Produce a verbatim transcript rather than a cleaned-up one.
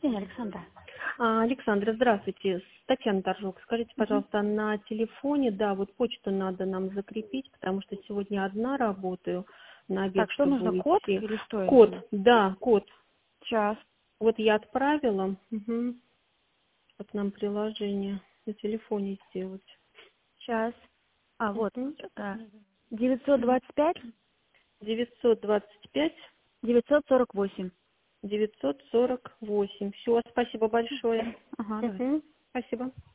день, Александра. А, Александра, здравствуйте. Татьяна Торжок. Скажите, Мгм. пожалуйста, на телефоне, да, вот почту надо нам закрепить, потому что сегодня одна работаю, на обед, Так, что чтобы нужно, код уйти. или что Код, именно? да, код. Сейчас, Вот я отправила. Угу. Вот нам приложение на телефоне сделать. сейчас. А, вот, Угу. да. девятьсот двадцать пять девятьсот двадцать пять девятьсот сорок восемь. девятьсот сорок восемь. Все, спасибо большое. Ага, давай. Угу. Спасибо.